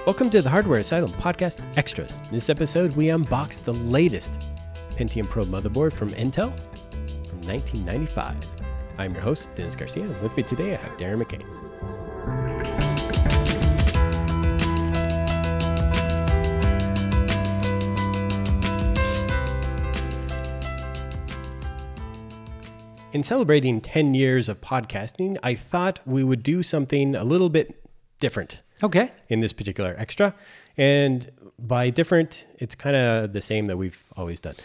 Welcome to the Hardware Asylum Podcast Extras. In this episode, we unbox the latest Pentium Pro motherboard from Intel from 1995. I'm your host, Dennis Garcia, and with me today I have Darren McCain. In celebrating 10 years of podcasting, I thought we would do something a little bit different. Okay. In this particular extra. And by different, it's kind of the same that we've always done.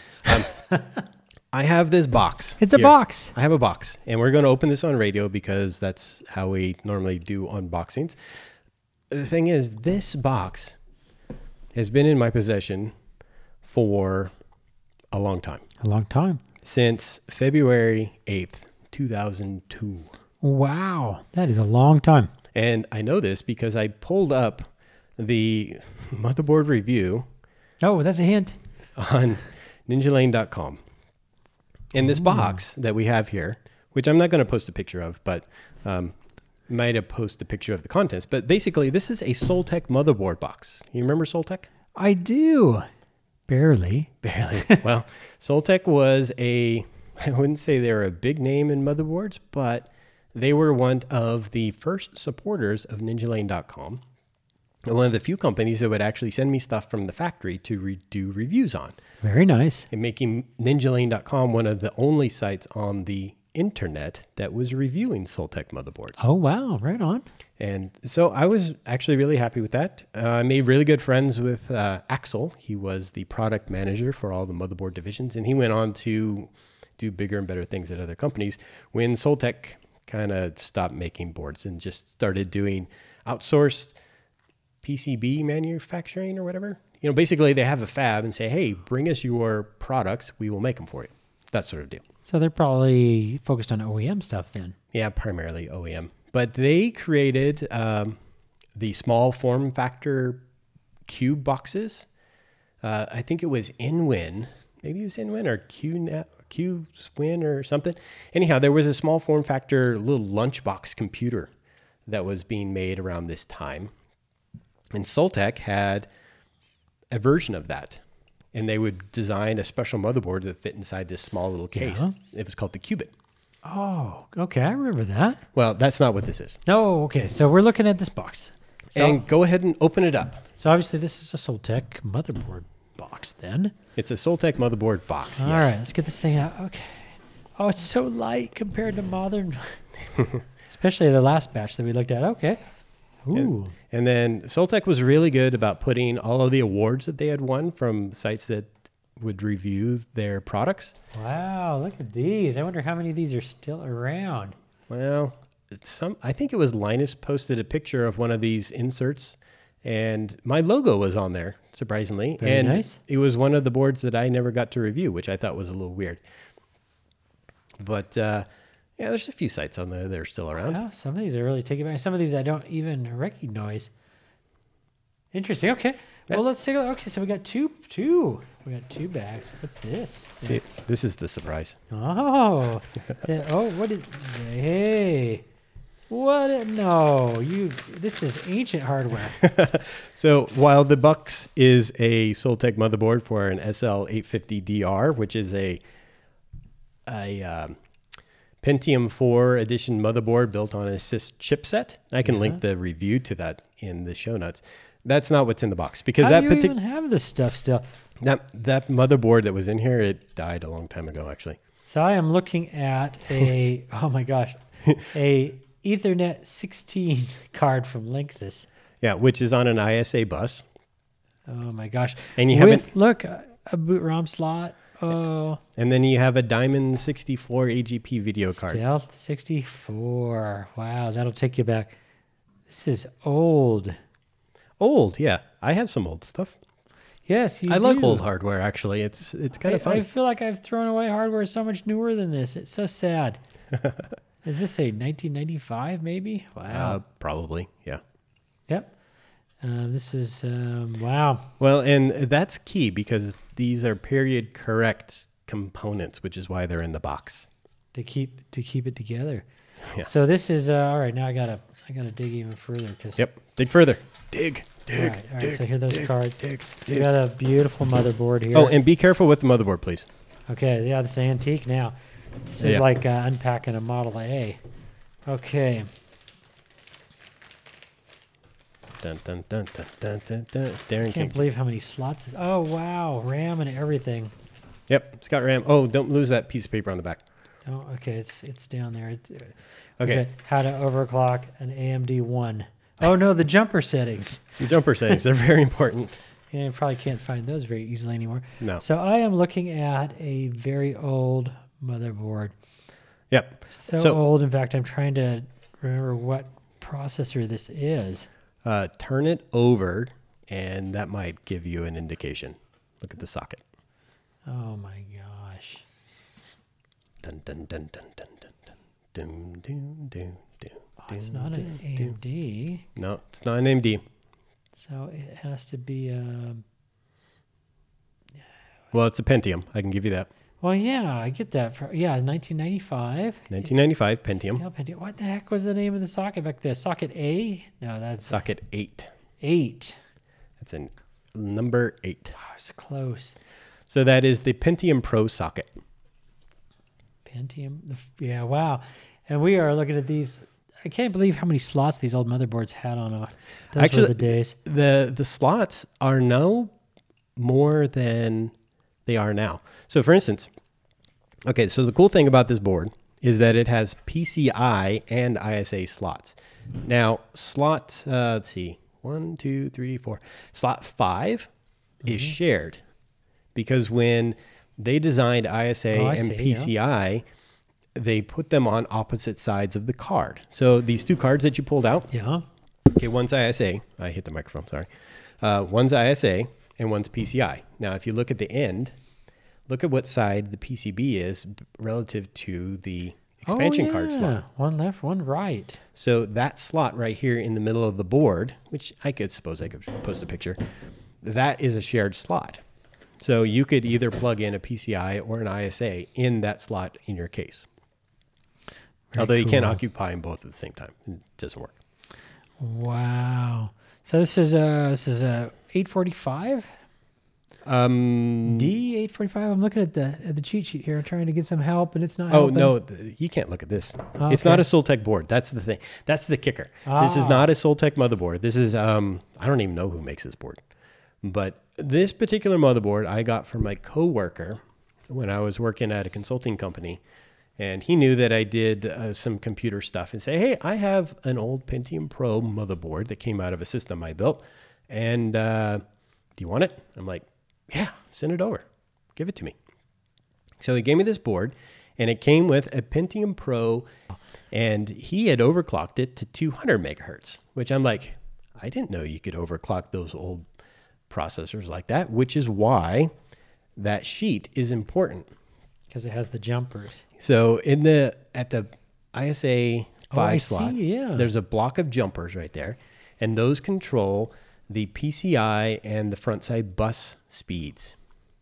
I have this box. It's a box. I have a box. And we're going to open this on radio because that's how we normally do unboxings. The thing is, this box has been in my possession for a long time. A long time. Since February 8th, 2002. Wow. That is a long time. And I know this because I pulled up the motherboard review. Oh, that's a hint. On ninjalane.com. And this box that we have here, which I'm not going to post a picture of, but might have posted a picture of the contents. But basically, this is a Soltech motherboard box. You remember Soltech? I do. Barely. Well, Soltech was I wouldn't say they were a big name in motherboards, but they were one of the first supporters of ninjalane.com. And one of the few companies that would actually send me stuff from the factory to do reviews on. Very nice. And making ninjalane.com one of the only sites on the internet that was reviewing Soltech motherboards. Oh, wow. Right on. And so I was actually really happy with that. I made really good friends with Axel. He was the product manager for all the motherboard divisions. And he went on to do bigger and better things at other companies when Soltech kind of stopped making boards and just started doing outsourced PCB manufacturing or whatever. You know, basically they have a fab and say, hey, bring us your products. We will make them for you. That sort of deal. So they're probably focused on OEM stuff then. Yeah, primarily OEM. But they created the small form factor cube boxes. I think it was InWin. Maybe it was InWin or QSwin or something. Anyhow, there was a small form factor little lunchbox computer that was being made around this time. And Soltech had a version of that. And they would design a special motherboard that fit inside this small little case. Yeah. It was called the Cubit. Oh, okay. I remember that. Well, that's not what this is. No, okay. So we're looking at this box. And go ahead and open it up. So obviously this is a Soltech motherboard box then. It's a Soltech motherboard box. All right, let's get this thing out. Okay. Oh, it's so light compared to modern, especially the last batch that we looked at. Okay. Ooh. And then Soltech was really good about putting all of the awards that they had won from sites that would review their products. Wow, look at these. I wonder how many of these are still around. Well, I think it was Linus posted a picture of one of these inserts, and my logo was on there, surprisingly. Very nice. It was one of the boards that I never got to review, which I thought was a little weird. But yeah, there's a few sites on there that are still around. Wow, some of these are really taking back. Some of these I don't even recognize. Interesting. Okay. Well, let's take a look. Okay, so we got two. We got two bags. What's this? See, this is the surprise. Oh. What is... Hey. What? No. This is ancient hardware. So while the box is a Soltech motherboard for an SL850DR, which is a Pentium 4 edition motherboard built on a SIS chipset. I can link the review to that in the show notes. That's not what's in the box because How do you even have this stuff still? That motherboard that was in here, it died a long time ago, actually. So I am looking at a oh my gosh, a Ethernet 16 card from Linksys. Yeah, which is on an ISA bus. Oh my gosh! And you have look a boot ROM slot. Oh. And then you have a Diamond 64 AGP video card. Stealth 64. Wow, that'll take you back. This is old. Old, yeah. I have some old stuff. Yes, I like old hardware, actually. It's kind of fun. I feel like I've thrown away hardware so much newer than this. It's so sad. Is this a 1995 maybe? Wow. Probably, yeah. Yep. This is, wow. Well, and that's key because these are period correct components, which is why they're in the box. To keep it together. Yeah. So this is all right. Now I gotta dig even further because. Yep. Dig further. Dig. All right. So here are those cards. Dig. We got a beautiful motherboard here. Oh, and be careful with the motherboard, please. Okay, yeah, this is antique now. This is like unpacking a Model A. Okay. Dun, dun, dun, dun, dun, dun, dun. Darren Can't King. believe how many slots this. Oh wow, RAM and everything. Yep, it's got RAM. Oh, don't lose that piece of paper on the back. Oh, okay, it's down there. Okay. How to overclock an AMD one. Oh no, the jumper settings. The jumper settings, they're very important. Yeah, you probably can't find those very easily anymore. No. So I am looking at a very old motherboard. Yep. So old, in fact, I'm trying to remember what processor this is. Turn it over, and that might give you an indication. Look at the socket. Oh my gosh. Dun, dun, dun, dun, dun, dun, dun. Dun, dun, dun, dun, Oh, it's dun, not an dun, dun. AMD. No, it's not an AMD. So it has to be Well, it's a Pentium. I can give you that. well, yeah, I get that. 1995. 1995 Pentium. Intel Pentium. What the heck was the name of the socket back there? Socket A? No, that's Socket 8. 8. That's in number 8. Oh, it's close. So that is the Pentium Pro socket. Pentium. Yeah, wow. And we are looking at these. I can't believe how many slots these old motherboards had on them. Those Actually, were the days. The slots are no more than they are now. So for instance, okay, so the cool thing about this board is that it has PCI and ISA slots. Now, slot, let's see, 1, 2, 3, 4. Slot 5 is shared because when they designed ISA and PCI, they put them on opposite sides of the card. So these two cards that you pulled out, Yeah. okay, one's ISA. I hit the microphone, sorry. One's ISA and one's PCI. Now, if you look at the end, look at what side the PCB is relative to the expansion card slot. One left, one right. So that slot right here in the middle of the board, which I could post a picture, that is a shared slot. So you could either plug in a PCI or an ISA in that slot in your case. Although you can't occupy them both at the same time. It doesn't work. Wow. So this is a 845? D845. I'm looking at the cheat sheet here, trying to get some help, and it's not Oh, helping. no, you can't look at this. Oh, It's not a Soltec board. That's the thing. That's the kicker. This is not a Soltec motherboard. This is, I don't even know who makes this board. But this particular motherboard I got from my coworker when I was working at a consulting company. And he knew that I did some computer stuff and say, hey, I have an old Pentium Pro motherboard that came out of a system I built. And do you want it? I'm like, yeah, send it over. Give it to me. So he gave me this board, and it came with a Pentium Pro, and he had overclocked it to 200 megahertz, which I'm like, I didn't know you could overclock those old processors like that, which is why that sheet is important. Because it has the jumpers. So at the ISA 5 slot, yeah. there's a block of jumpers right there, and those control the PCI and the front side bus speeds.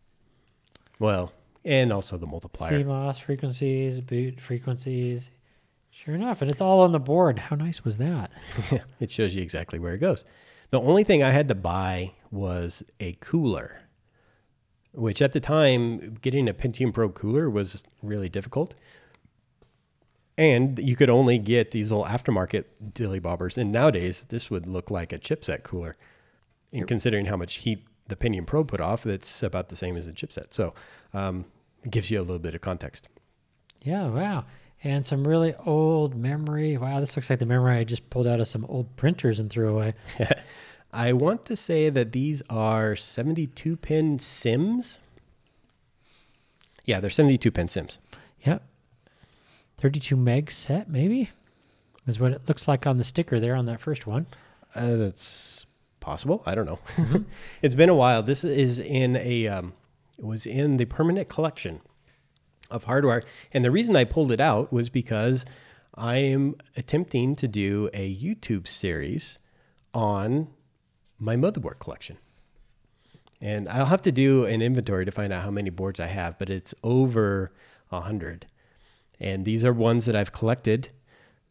Well, and also the multiplier. CMOS frequencies, boot frequencies. Sure enough, and it's all on the board. How nice was that? It shows you exactly where it goes. The only thing I had to buy was a cooler, which at the time, getting a Pentium Pro cooler was really difficult. And you could only get these little aftermarket dilly bobbers. And nowadays, this would look like a chipset cooler. And considering how much heat the Pentium Pro put off, that's about the same as a chipset. So it gives you a little bit of context. Yeah, wow. And some really old memory. Wow, this looks like the memory I just pulled out of some old printers and threw away. I want to say that these are 72-pin SIMs. Yeah, they're 72-pin SIMs. Yep. 32 meg set, maybe? Is what it looks like on the sticker there on that first one. That's possible. I don't know. Mm-hmm. It's been a while. This is in it was in the permanent collection of hardware. And the reason I pulled it out was because I am attempting to do a YouTube series on my motherboard collection. And I'll have to do an inventory to find out how many boards I have, but it's over 100. And these are ones that I've collected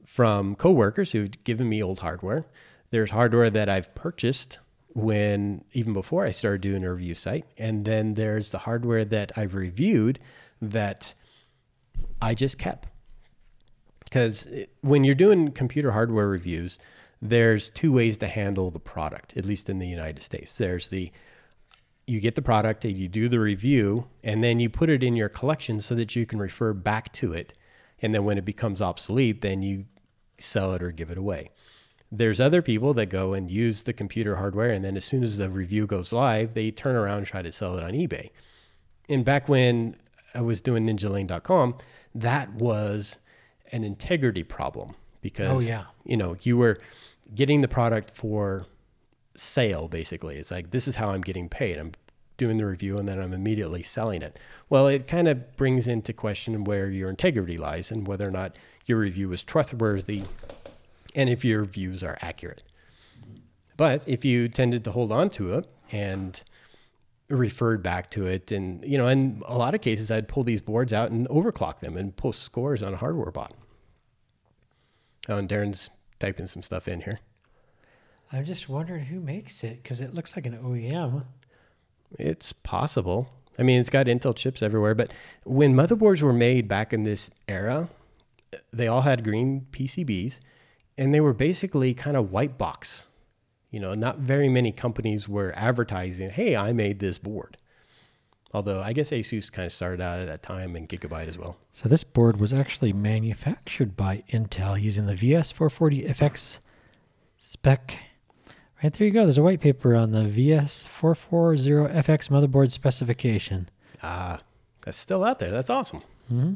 from coworkers who've given me old hardware. There's hardware that I've purchased even before I started doing a review site. And then there's the hardware that I've reviewed that I just kept. Because when you're doing computer hardware reviews, there's two ways to handle the product, at least in the United States. You get the product and you do the review, and then you put it in your collection so that you can refer back to it. And then when it becomes obsolete, then you sell it or give it away. There's other people that go and use the computer hardware, and then as soon as the review goes live, they turn around and try to sell it on eBay. And back when I was doing ninjalane.com, that was an integrity problem because, you were getting the product for sale, basically. It's like, this is how I'm getting paid. I'm doing the review and then I'm immediately selling it. Well, it kind of brings into question where your integrity lies and whether or not your review is trustworthy and if your views are accurate. But if you tended to hold on to it and referred back to it, and in a lot of cases, I'd pull these boards out and overclock them and post scores on a hardware bot. Oh, and Darren's typing some stuff in here. I'm just wondering who makes it because it looks like an OEM. It's possible. I mean, it's got Intel chips everywhere, but when motherboards were made back in this era, they all had green PCBs and they were basically kind of white box. Not very many companies were advertising, hey, I made this board. Although I guess Asus kind of started out at that time and Gigabyte as well. So this board was actually manufactured by Intel using the VS440FX spec. Right there you go. There's a white paper on the VS440FX motherboard specification. That's still out there. That's awesome. Mm-hmm.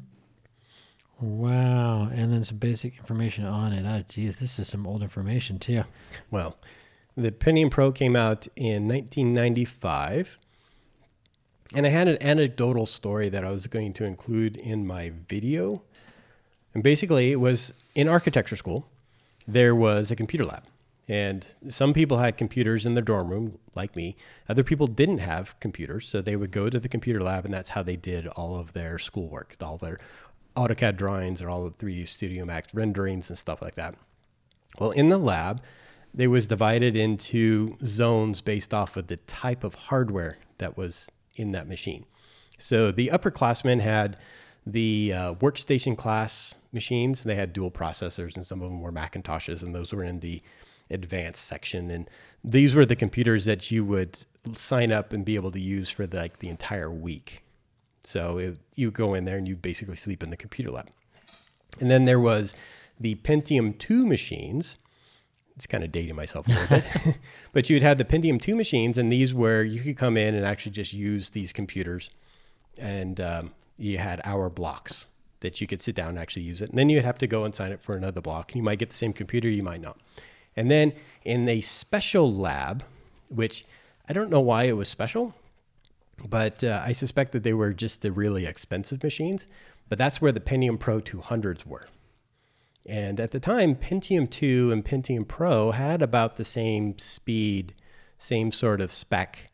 Wow. And then some basic information on it. Oh, geez, this is some old information too. Well, the Pentium Pro came out in 1995. And I had an anecdotal story that I was going to include in my video. And basically, it was in architecture school, there was a computer lab. And some people had computers in their dorm room, like me. Other people didn't have computers, so they would go to the computer lab, and that's how they did all of their schoolwork, all their AutoCAD drawings or all the 3D Studio Max renderings and stuff like that. Well, in the lab, they was divided into zones based off of the type of hardware that was in that machine. So the upperclassmen had the workstation class machines. They had dual processors, and some of them were Macintoshes, and those were in the advanced section. And these were the computers that you would sign up and be able to use for the entire week. So you go in there and you basically sleep in the computer lab. And then there was the Pentium 2 machines. It's kind of dating myself a little bit, but you'd have the Pentium 2 machines, and these where you could come in and actually just use these computers, and you had hour blocks that you could sit down and actually use it. And then you'd have to go and sign up for another block. You might get the same computer, you might not. And then in a special lab, which I don't know why it was special, but I suspect that they were just the really expensive machines, but that's where the Pentium Pro 200s were. And at the time, Pentium 2 and Pentium Pro had about the same speed, same sort of spec,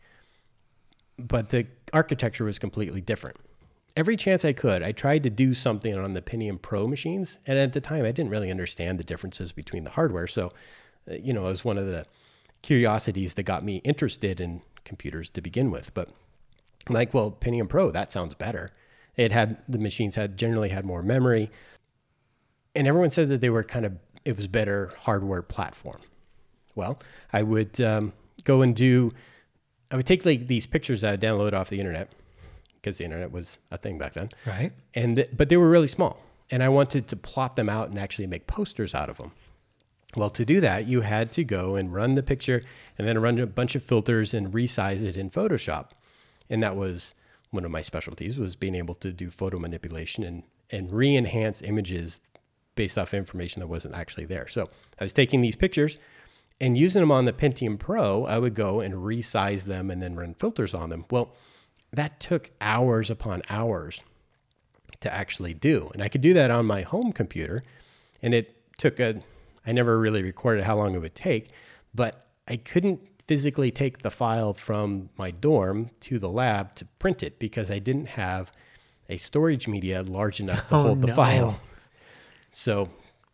but the architecture was completely different. Every chance I could, I tried to do something on the Pentium Pro machines, and at the time, I didn't really understand the differences between the hardware. So, it was one of the curiosities that got me interested in computers to begin with. But Pentium Pro, that sounds better. The machines generally had more memory. And everyone said that it was better hardware platform. Well, I would go and I would take these pictures that I would download off the internet, because the internet was a thing back then. Right. But they were really small. And I wanted to plot them out and actually make posters out of them. Well, to do that, you had to go and run the picture and then run a bunch of filters and resize it in Photoshop. And that was one of my specialties, was being able to do photo manipulation and re-enhance images based off information that wasn't actually there. So I was taking these pictures and using them on the Pentium Pro. I would go and resize them and then run filters on them. Well, that took hours upon hours to actually do. And I could do that on my home computer. And it took I never really recorded how long it would take, but I couldn't physically take the file from my dorm to the lab to print it because I didn't have a storage media large enough to hold the file. So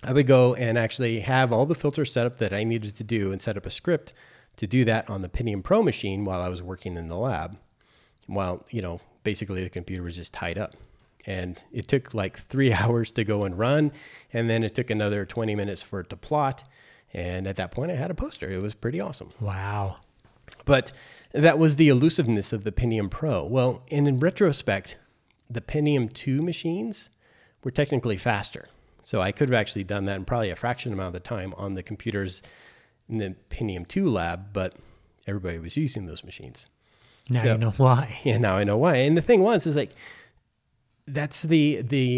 I would go and actually have all the filters set up that I needed to do and set up a script to do that on the Pentium Pro machine while I was working in the lab. While, basically the computer was just tied up. And it took like 3 hours to go and run. And then it took another 20 minutes for it to plot. And at that point, I had a poster. It was pretty awesome. Wow. But that was the elusiveness of the Pentium Pro. Well, and in retrospect, the Pentium 2 machines were technically faster. So I could have actually done that in probably a fraction amount of the time on the computers in the Pentium 2 lab, but everybody was using those machines. Now you know why. Yeah, now I know why. And the thing is like, that's the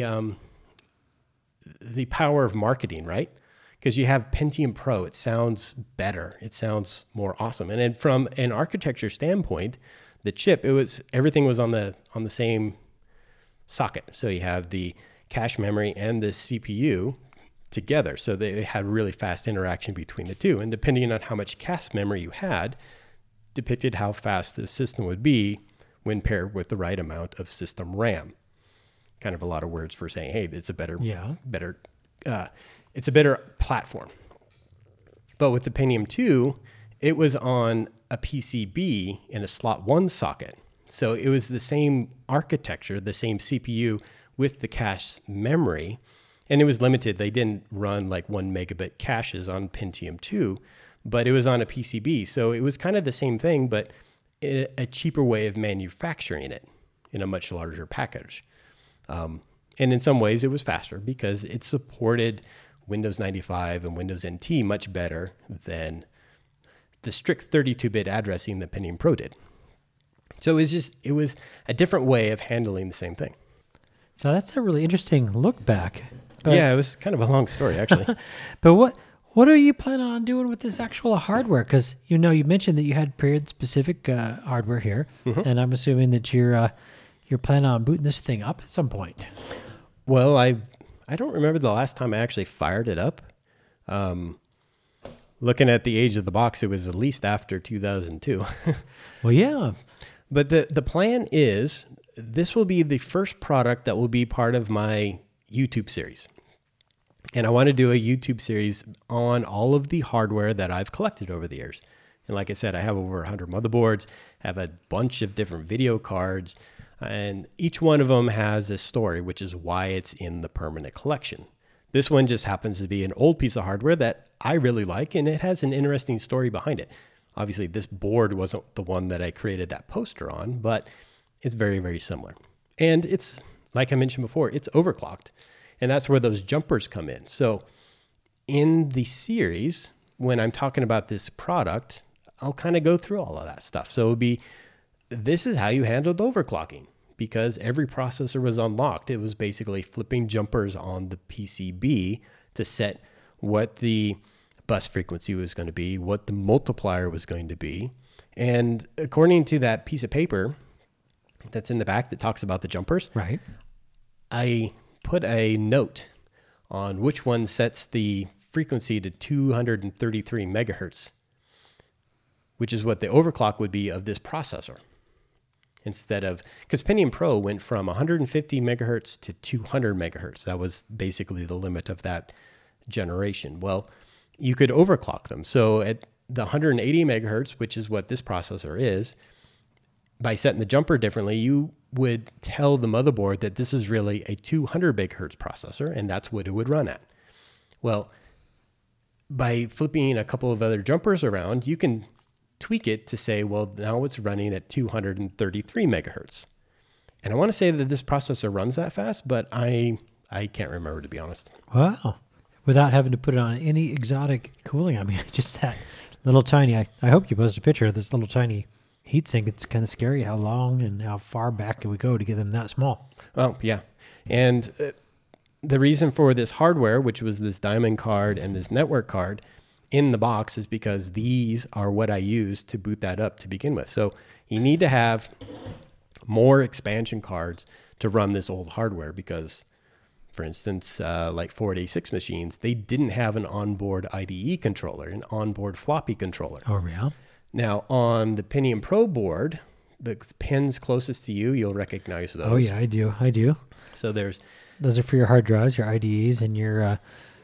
power of marketing, right? Because you have Pentium Pro, it sounds better. It sounds more awesome. And then from an architecture standpoint, the chip, everything was on the same socket. So you have the cache memory and the CPU together. So they had really fast interaction between the two. And depending on how much cache memory you had, depicted how fast the system would be when paired with the right amount of system RAM. Kind of a lot of words for saying, hey, it's a better platform. But with the Pentium 2, it was on a PCB in a slot 1 socket. So it was the same architecture, the same CPU with the cache memory, and it was limited. They didn't run like 1 megabit caches on Pentium 2, but it was on a PCB. So it was kind of the same thing, but a cheaper way of manufacturing it in a much larger package. And in some ways it was faster because it supported Windows 95 and Windows NT much better than the strict 32-bit addressing that Pentium Pro did. So it was a different way of handling the same thing. So that's a really interesting look back. Yeah, it was kind of a long story, actually. But what are you planning on doing with this actual hardware? Because you mentioned that you had period-specific hardware here, and I'm assuming that you're planning on booting this thing up at some point. Well, I don't remember the last time I actually fired it up. Looking at the age of the box, it was at least after 2002. Well, yeah. But the plan is this will be the first product that will be part of my YouTube series. And I want to do a YouTube series on all of the hardware that I've collected over the years. And like I said, I have over 100 motherboards, have a bunch of different video cards, and each one of them has a story, which is why it's in the permanent collection. This one just happens to be an old piece of hardware that I really like, and it has an interesting story behind it. Obviously, this board wasn't the one that I created that poster on, but it's very, very similar. And it's, like I mentioned before, it's overclocked. And that's where those jumpers come in. So in the series, when I'm talking about this product, I'll kind of go through all of that stuff. So this is how you handled overclocking, because every processor was unlocked. It was basically flipping jumpers on the PCB to set what the bus frequency was going to be, what the multiplier was going to be. And according to that piece of paper that's in the back that talks about the jumpers, right, I put a note on which one sets the frequency to 233 megahertz, which is what the overclock would be of this processor. Instead of, because Pentium Pro went from 150 megahertz to 200 megahertz. That was basically the limit of that generation. Well, you could overclock them. So at the 180 megahertz, which is what this processor is, by setting the jumper differently, you would tell the motherboard that this is really a 200 megahertz processor, and that's what it would run at. Well, by flipping a couple of other jumpers around, you can tweak it to say, well, now it's running at 233 megahertz. And I want to say that this processor runs that fast, but I can't remember, to be honest. Wow. Without having to put it on any exotic cooling. I mean, just that little tiny, I hope you post a picture of this little tiny heatsink. It's kind of scary how long and how far back can we go to get them that small. Oh, yeah. And the reason for this hardware, which was this diamond card and this network card in the box, is because these are what I used to boot that up to begin with. So you need to have more expansion cards to run this old hardware because, for instance, like Ford A6 machines, they didn't have an onboard IDE controller, an onboard floppy controller. Oh, yeah? Now, on the Pentium Pro board, the pins closest to you, you'll recognize those. Oh, yeah, I do. So those are for your hard drives, your IDEs, and your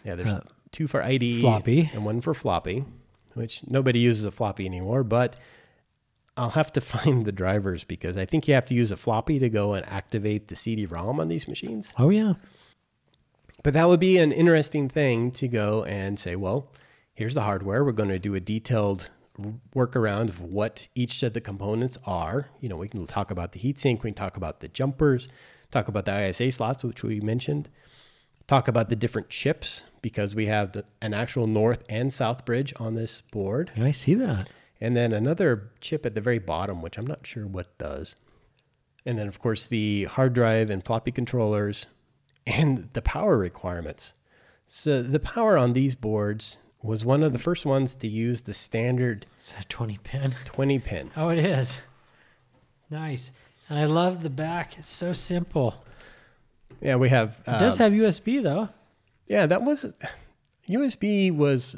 Yeah, there's two for IDE floppy. and one for floppy, which nobody uses a floppy anymore, but I'll have to find the drivers because I think you have to use a floppy to go and activate the CD-ROM on these machines. Oh, yeah. But that would be an interesting thing to go and say, well, here's the hardware. We're going to do a detailed workaround of what each of the components are. You know, we can talk about the heatsink, we can talk about the jumpers, talk about the ISA slots, which we mentioned, talk about the different chips because we have an actual north and south bridge on this board. Yeah, I see that. And then another chip at the very bottom, which I'm not sure what does. And then, of course, the hard drive and floppy controllers and the power requirements. So the power on these boards was one of the first ones to use the standard Is that 20 pin? 20 pin. Oh, it is. Nice. And I love the back. It's so simple. Yeah, we have. It does have USB, though. Yeah, that was USB was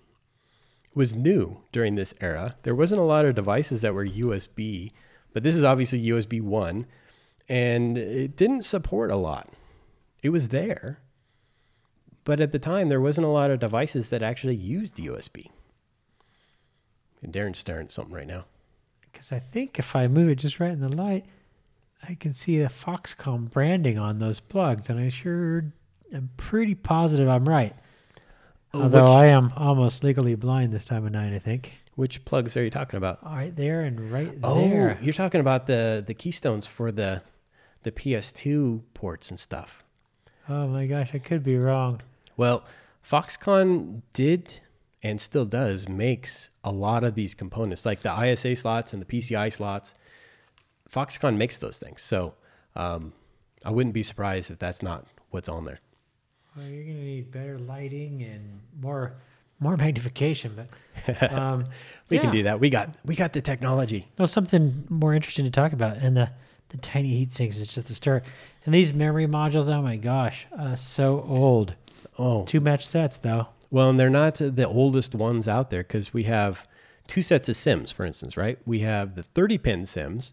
new during this era. There wasn't a lot of devices that were USB, but this is obviously USB 1, and it didn't support a lot. It was there, but at the time, there wasn't a lot of devices that actually used USB. And Darren's staring at something right now. Because I think if I move it just right in the light, I can see the Foxconn branding on those plugs, and I'm pretty positive I'm right. Although I am almost legally blind this time of night, I think. Which plugs are you talking about? Right there and right Oh, there. you're talking about the keystones for the PS2 ports and stuff. Oh my gosh, I could be wrong. Well, Foxconn did and still does makes a lot of these components, like the ISA slots and the PCI slots. Foxconn makes those things. So I wouldn't be surprised if that's not what's on there. Well, you're going to need better lighting and more magnification, but We can do that. We got the technology. Well, something more interesting to talk about, and the tiny heat sinks is just the start. And these memory modules, oh my gosh, so old. Oh, 2 match sets though. well, and they're not the oldest ones out there because we have 2 sets of SIMs, for instance, right? We have the 30-pin SIMs,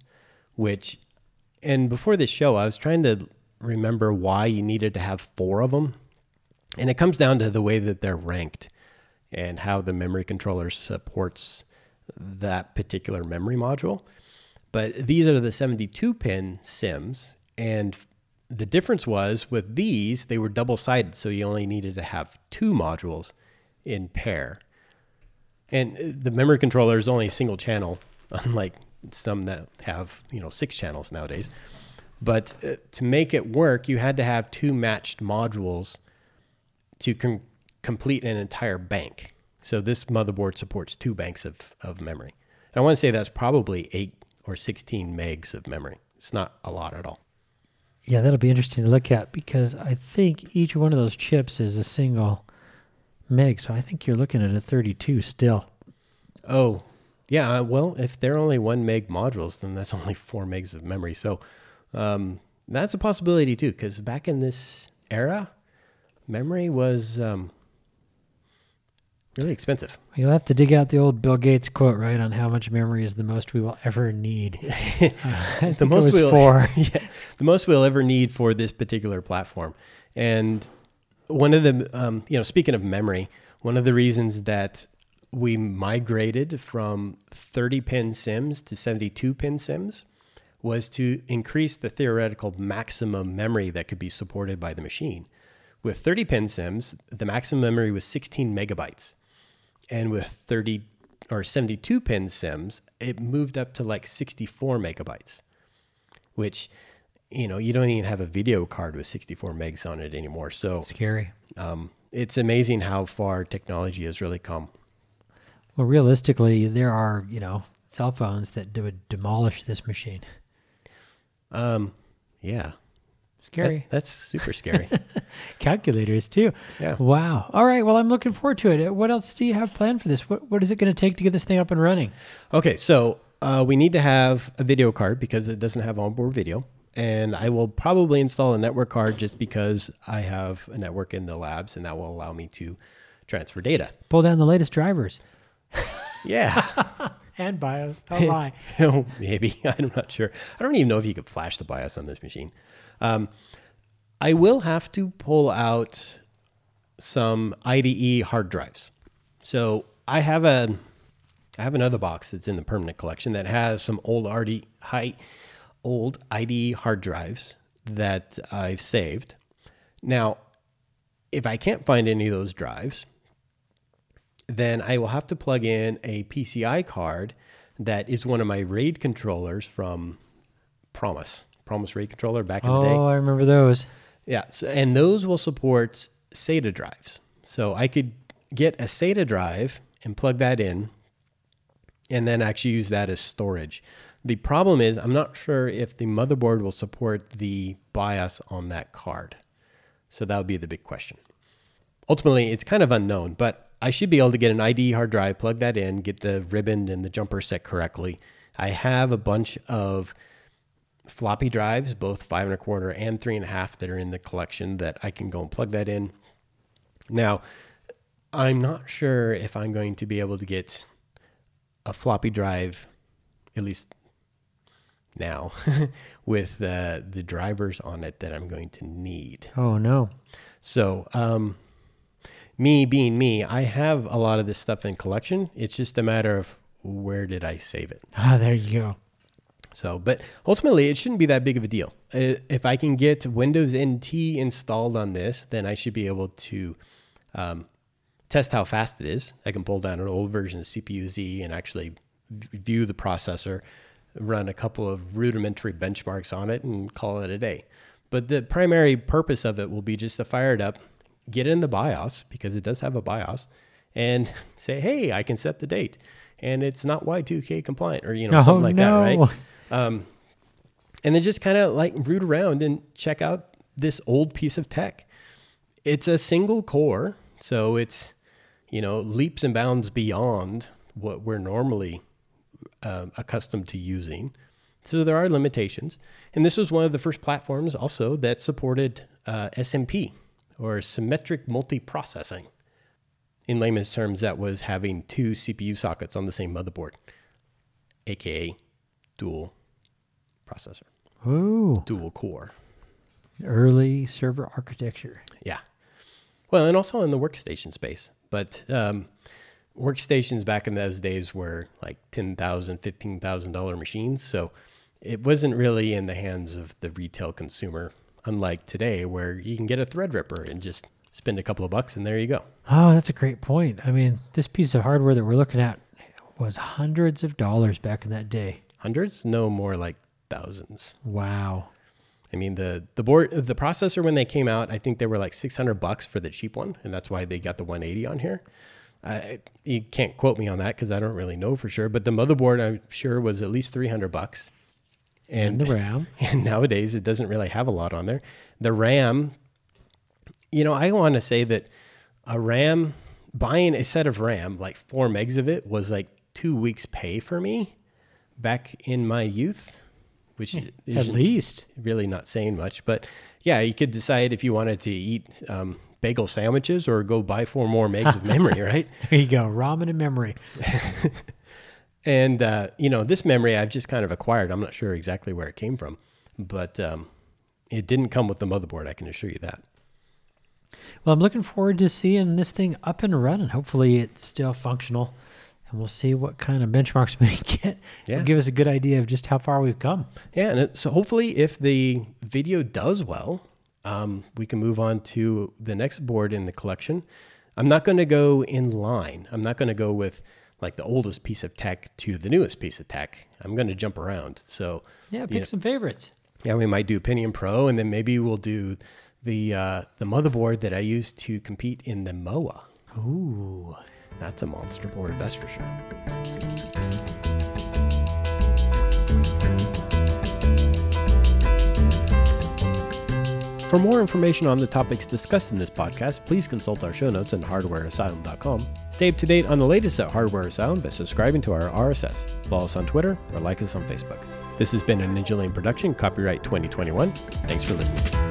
and before this show, I was trying to remember why you needed to have 4 of them. And it comes down to the way that they're ranked and how the memory controller supports that particular memory module. But these are the 72-pin SIMs, and the difference was with these, they were double-sided, so you only needed to have 2 modules in pair. And the memory controller is only a single channel, unlike some that have 6 channels nowadays. But to make it work, you had to have 2 matched modules to complete an entire bank. So this motherboard supports 2 banks of memory. And I want to say that's probably 8 or 16 megs of memory. It's not a lot at all. Yeah, that'll be interesting to look at because I think each one of those chips is a single meg. So I think you're looking at a 32 still. Oh, yeah. Well, if they're only 1 meg modules, then that's only 4 megs of memory. So that's a possibility too, because back in this era, memory was really expensive. You'll have to dig out the old Bill Gates quote, right, on how much memory is the most we will ever need. The most we'll ever need for this particular platform. And one of the, speaking of memory, one of the reasons that we migrated from 30-pin SIMs to 72-pin SIMs was to increase the theoretical maximum memory that could be supported by the machine. With 30-pin SIMs, the maximum memory was 16 megabytes. And with 30 or 72-pin SIMs, it moved up to like 64 megabytes, which, you don't even have a video card with 64 megs on it anymore. So scary. It's amazing how far technology has really come. Well, realistically, there are, cell phones that would demolish this machine. Yeah. Scary. That's super scary. Calculators too. Yeah. Wow. All right. Well, I'm looking forward to it. What else do you have planned for this? What is it going to take to get this thing up and running? Okay. So we need to have a video card because it doesn't have onboard video. And I will probably install a network card just because I have a network in the labs and that will allow me to transfer data. Pull down the latest drivers. Yeah. And BIOS. Oh my. Maybe. I'm not sure. I don't even know if you could flash the BIOS on this machine. I will have to pull out some IDE hard drives. So I have another box that's in the permanent collection that has some old IDE hard drives that I've saved. Now, if I can't find any of those drives, then I will have to plug in a PCI card that is one of my RAID controllers from Promise RAID controller back in the day. Oh, I remember those. Yeah, so, and those will support SATA drives. So I could get a SATA drive and plug that in and then actually use that as storage. The problem is I'm not sure if the motherboard will support the BIOS on that card. So that would be the big question. Ultimately, it's kind of unknown, but I should be able to get an IDE hard drive, plug that in, get the ribbon and the jumper set correctly. I have a bunch of floppy drives, both 5 1/4 and 3 1/2 that are in the collection that I can go and plug that in. Now, I'm not sure if I'm going to be able to get a floppy drive, at least now, with the drivers on it that I'm going to need. Oh, no. So, me being me, I have a lot of this stuff in collection. It's just a matter of where did I save it? Ah, there you go. So, but ultimately, it shouldn't be that big of a deal. If I can get Windows NT installed on this, then I should be able to test how fast it is. I can pull down an old version of CPU-Z and actually view the processor, run a couple of rudimentary benchmarks on it, and call it a day. But the primary purpose of it will be just to fire it up, get it in the BIOS, because it does have a BIOS, and say, hey, I can set the date. And it's not Y2K compliant or, something like that, right? And then just kind of like root around and check out this old piece of tech. It's a single core, so it's, leaps and bounds beyond what we're normally accustomed to using. So there are limitations. And this was one of the first platforms also that supported SMP, or symmetric multiprocessing. In layman's terms, that was having 2 CPU sockets on the same motherboard, aka dual processor. Ooh. Dual core. Early server architecture. Yeah. Well, and also in the workstation space. But workstations back in those days were like $10,000, $15,000 machines. So it wasn't really in the hands of the retail consumer, unlike today where you can get a Threadripper and just spend a couple of bucks and there you go. Oh, that's a great point. I mean, this piece of hardware that we're looking at was hundreds of dollars back in that day. Hundreds? No, more like thousands. Wow. I mean, the processor, when they came out, I think they were like $600 for the cheap one, and that's why they got the 180 on here. You can't quote me on that because I don't really know for sure, but the motherboard, I'm sure, was at least $300. And the RAM. And nowadays, it doesn't really have a lot on there. The RAM, I want to say that buying a set of RAM, like 4 megs of it, was like 2 weeks pay for me back in my youth, which is at least really not saying much. But yeah, you could decide if you wanted to eat bagel sandwiches or go buy 4 more megs of memory, right? There you go, ramen and memory. And, this memory I've just kind of acquired. I'm not sure exactly where it came from, but it didn't come with the motherboard, I can assure you that. Well, I'm looking forward to seeing this thing up and running. Hopefully it's still functional, and we'll see what kind of benchmarks we get. Yeah. It'll give us a good idea of just how far we've come. Yeah, and so hopefully if the video does well, we can move on to the next board in the collection. I'm not going to go in line. I'm not going to go with like the oldest piece of tech to the newest piece of tech. I'm going to jump around. So yeah, pick some favorites. Yeah, we might do Pentium Pro, and then maybe we'll do the motherboard that I used to compete in the MOA. Ooh, that's a monster board, that's for sure. For more information on the topics discussed in this podcast, please consult our show notes on hardwareasylum.com. Stay up to date on the latest at Hardware Asylum by subscribing to our RSS. Follow us on Twitter or like us on Facebook. This has been a Ninja Lane production, copyright 2021. Thanks for listening.